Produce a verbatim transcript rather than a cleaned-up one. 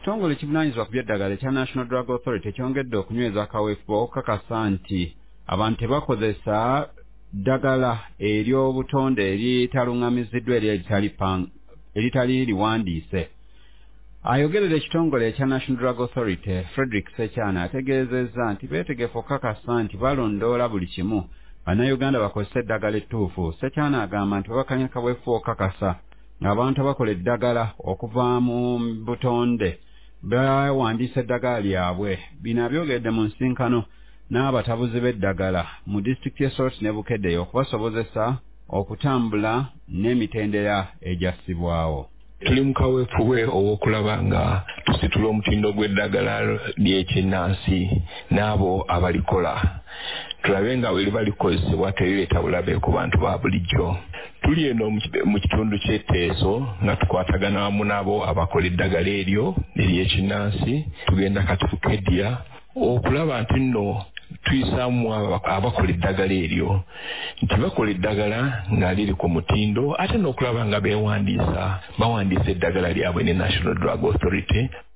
ekitongole kivunaanyizibwa ku by'eddagala ekya National Drug Authority kyongedde okunyweza akaweefube okukakasa nti abantu tebakozesa ddagala ery'obutonde eritalungamiziddwa eritali liwandiise. Ayogerera ekitongole ekya National Drug Authority Frederick Sekyana ategeezezza nti beetegefu okukakasa nti balondoola buli kimu bannayuganda bakozesa eddagala ettuufu. Sekyana agamba nti babakanya akaweefube okukakasa ng'abantu abakola eddagala okuva mu butonde bawandiisa eddagala lyabwe. Bino abyogedde mu nsinkano n'abatabuzi b'eddagala mu disitulikiti y'e Soroti ne Bukedde okubasobozesa okutambula n'emitendera egyassibwawo. Tuli mu kaweefube ow'okulaba nga tusitula omutindo gw'eddagala ly'ekinnansi n'abo abalikola. Tulabe nga bwe liba likozesebwa terireeta bulabe ku bantu ba bulijjo. Tuli eno mu kitundu ky'etteeso nga tukwatagana wamu n'abo abakola eddagala eryo ery'ekinnansi. Tugenda kati Bukedya okulaba nti nno tuyisaamu abakola eddagala eryo nti bakola eddagala nga liri ku mutindo ate n'okulaba nga beewandiisa bawandiisa eddagala lyabwe ne National Drug Authority